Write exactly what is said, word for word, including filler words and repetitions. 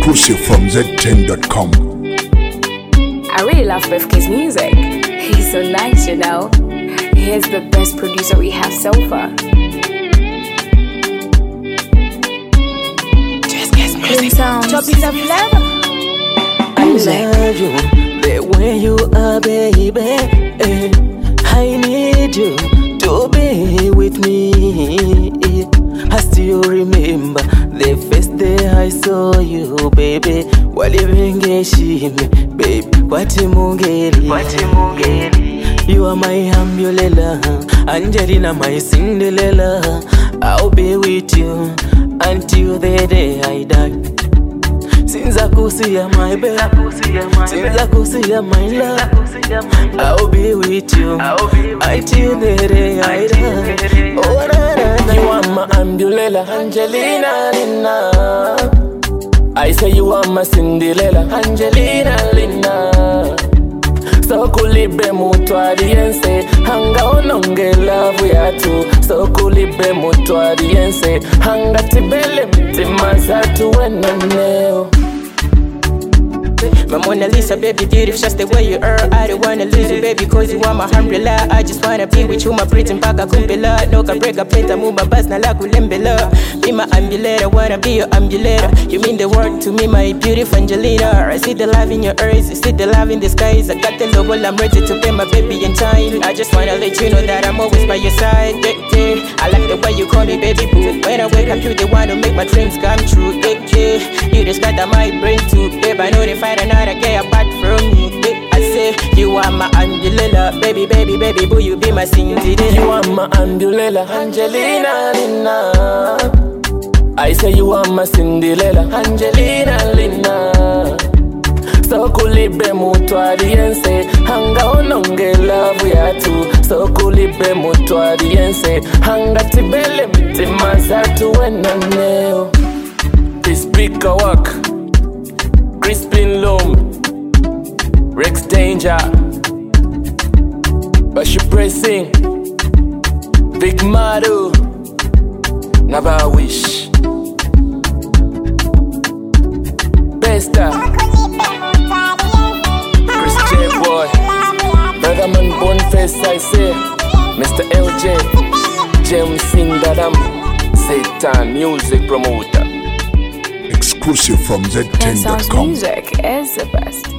Exclusive from Z ten dot com. I really love Bifke's music. He's so nice, you know. He's the best producer we have so far. Just guess music. Top is a flavor. I love you the way you are, baby. I need you to be with me. I still remember the first day I saw you, baby. Walivengeshime, baby. Watimungeri, watimungeri. You are my umbrella, Angelina, my Cinderella. I'll be with you until the day I die. Since I could see my baby, since I could see my love, I'll be with you until the day I die. Oh, na, na, na. You are my umbrella, Angelina, Lina. I say you are my Cinderella, Angelina, Lina. So kulibe mutwariense, hanga ononge love yatu. So kulibe mutwariense, hanga tibele mtima zatu wenoneo. My Mona Lisa, baby, beautiful, just the way you are. I don't wanna lose you, baby, cause you are my umbrella. I just wanna be with you, my pretty mpaka kumpela. No ka break up, pleta mumba bas na la kulembela. Be my ambulera, wanna be your ambulera. You mean the world to me, my beautiful Angelina. I see the love in your eyes, I see the love in the skies. I got the love, well, I'm ready to pay my baby in time. I just wanna let you know that I'm always by your side. Yeah, yeah. I like the way you call me, baby boo. When I wake up, you the one to make my dreams come true. Yeah, yeah. You just got my brain too, babe. I know they find another guy apart from you. Yeah, I say you are my Angelina, baby, baby, baby boo. You be my Cinderella. You are my Angelina, Angelina, Lina. I say you are my Cinderella, Angelina, Lina. So kulibe mutwariense, hanga ononge love yatu. So kulibe mutwariense, hanga tibele mtima zatu wenoneo. This big work, Crispin Loom, Rex Danger, Bashi Pressing, Big Madu, Never Wish, Besta, Chris J Boy, Brotherman Boneface, I say, Mister L J, James Sindaram, Satan Music Promoter. Exclusive from Z ten dot com. Music is the best.